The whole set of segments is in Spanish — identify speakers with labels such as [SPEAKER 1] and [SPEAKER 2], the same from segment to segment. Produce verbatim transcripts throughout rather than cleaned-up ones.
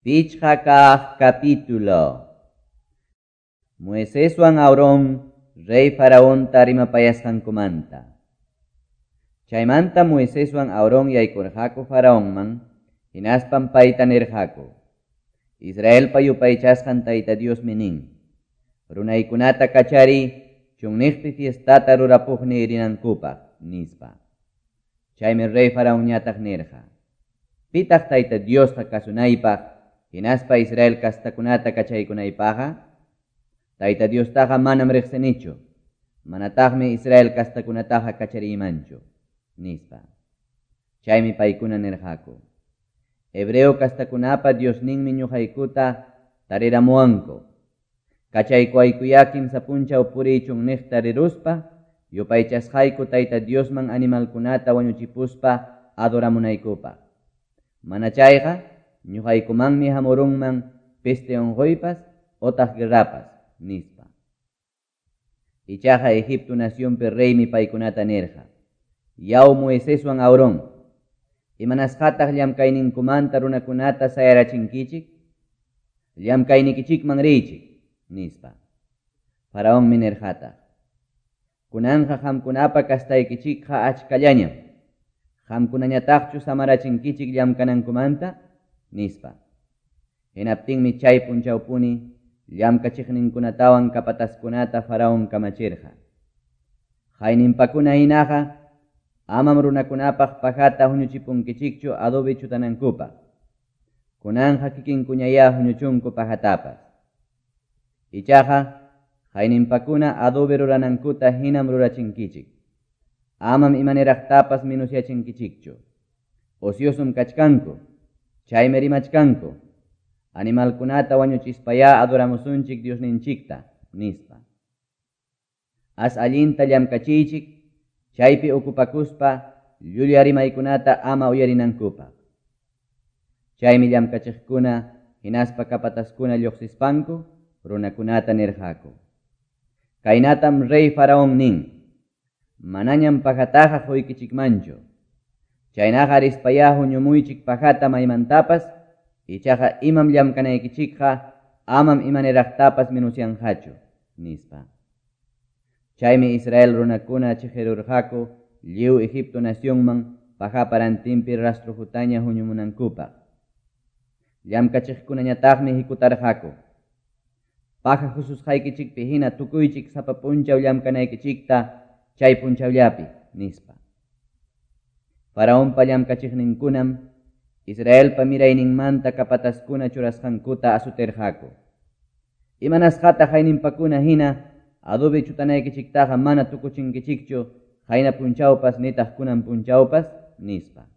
[SPEAKER 1] Pichhakah capítulo. Moisés wan Aarón, rey faraón tarimapayasqankumanta. Chaymanta Moisés wan Aarón yaykurqaku faraónman, hinaspan payta nirqaku. Israelpa yupaychasqan tayta Diosmi nin, runaykunata kachari, chunniqpi fiestata rurapuqni rinankupaq, nispa. Chaymi rey faraónñataq nirqa, pitaq tayta Diosqa kasunaypaq, hinaspa Israel kastakunata kachaykunaypaqa, tayta Diostaqa manam riqsinichu, manataqmi Israel kastakunataqa kacharimanchu, nispa. Chaymi paykuna nirqaku, hebreo kastakunapa Diosninmi ñuqaykuta tariramuwanku, kachaykuaykuya kimsa punchaw puriy chunniqta riruspa, yupaychasqayku tayta Diosman animalkunata wañuchipuspa adoramunaykupaq. Mana chayqa, ñuqaykumanmi hamurunman peste onquypas otaq guerrapas, nispa. Ichaqa Egipto nacionpi reymi paykunata nirqa, yaw Moisés wan Aarón, imanasqataq llamkayninkumanta runakunata sayarachinkichik, llamkaynikichikman riychik, nispa. Faraónmi nirqataq, kunanqa qamkunapa kastaykichikqa achkallañam, qamkunañataqchu samarachinkichik llamkanankumanta, nispa. Hinaptinmi chay punchawpuni llamkachiqninkunatawan kapataskunata faraón kamachirqa. Qayninpakuna hinaqa amam runakunapaq pajata huñuchipunkichikchu adobe chutanankupaq. Kunanqa kikinkuñaya huñuchunku pajatapas. Ichaqa qayninpakuna adobe ruranankuta hinam rurachinkichik. Amam imaniraqtapas minusyachinkichikchu. Ociosum kachkanku, chaymi rimachkanku, animalkunata wañuchispaya adoramusunchik Diosninchikta, nispa. As allinta llamkachiychik, chaypi okupakuspa llulya rimaykunata ama uyarinankupaq. Chaymi llamkachiqkuna hinaspa kapataskuna lluqsispanku runakunata nirqaku. Kaynatam rey faraón nin, manañam pajataqa quykichikmanchu. Chaynaqa rispaya huñumuychik pajata maymantapas, ichaqa imam llamkanaykichikqa amam imaniraqtapas minusyanqachu, nispa. Chaymi Israel runakuna chiqirurqaku lliw Egipto nacionman paja parantinpi rastrujutaña huñumunankupaq. Llamkachiqkunañataqmi hikutarqaku, paja hususqaykichikpi hina tukuychik sapa punchaw llamkanaykichikta chay punchawllapi, nispa. Faraónpa llamkachiqninkunam Israelpa mirayninmanta kapataskuna churasqankuta asutirqaku. Imanasqata qayninpakuna hina adobe chutanaykichiktaqa mana tukuchinkichikchu qayna punchawpas nitaq kunan punchawpas, nispa.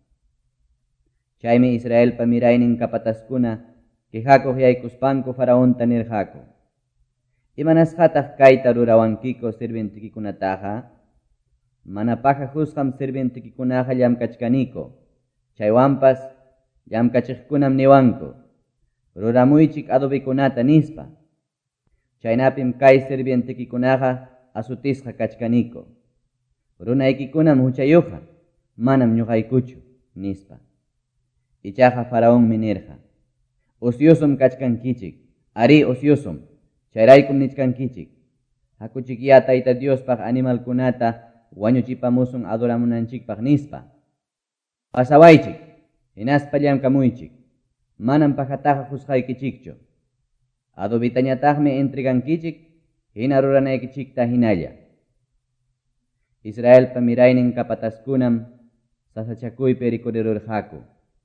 [SPEAKER 1] Chaymi Israelpa miraynin kapataskuna qihakuq yaykuspanku faraónta nirqaku, imanasqataq kayta rurawankiku sirvintikikunataqa, mana paja husqam sirvintikikunaqa llamkachkaniku, chaywanpas llamkachiqkunam niwanku, ruramuychik adobekunata, nispa. Chaynapim kay sirvintikikunaqa asutisqa kachkaniku, runaykikunam huchayuqa, manam ñuqaykuchu, nispa. Ichaqa faraónmi nirqa, ociosum kachkankichik, ari ociosum, chayraykum nichkankichik, hakuchik ya tayta Diospaq animalkunata wañuchipamusun adoramunanchikpaq, nispa. Pasawaychik, hinaspa llamkamuychik, manam pajataqa husqaykichikchu. Adobitañataqmi entregankichik, hina ruranaykichikta hinalla. Israelpa miraynin kapataskunam sasachakuypi rikurirurqaku.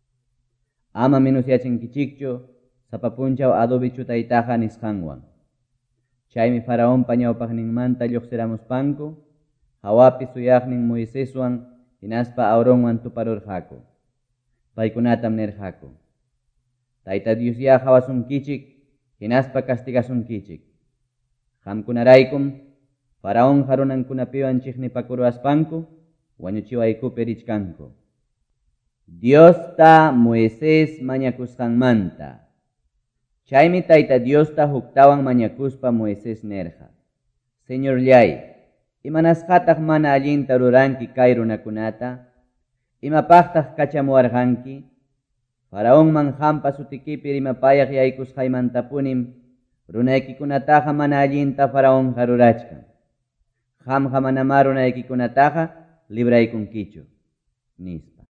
[SPEAKER 1] Ama minusyachinkichikchu sapa punchaw adobe chutaytaqa nisqanwan. Chaymi faraónpa ñawpaqninmanta lluqsiramuspanku, hawapi suyaqnin Moiséswan hinaspa Aarónwan tuparurqaku. Paykunatam nirqaku, tayta Diosya hawasunkichik, hinaspa castigasunkichik. Qamkunaraykum faraón runankunapiwan chiqnipakurwaspanku wañuchiwaykupi richkanku. Diosta Moisés mañakusqanmanta. Chaymi tayta Diosta huktawan mañakuspa Moisés nirqa, Señorllay, imanasqataq mana allinta ruranki kay runakunata, imapaqtaq kachamuwarqanki? Faraón man hampa sutikipi rimapayaq yaykusqaymantapunim runaykikunataqa mana allinta Faraón harurachkan. Qamqa manama runaykikunataqa libraykunkichu nispa.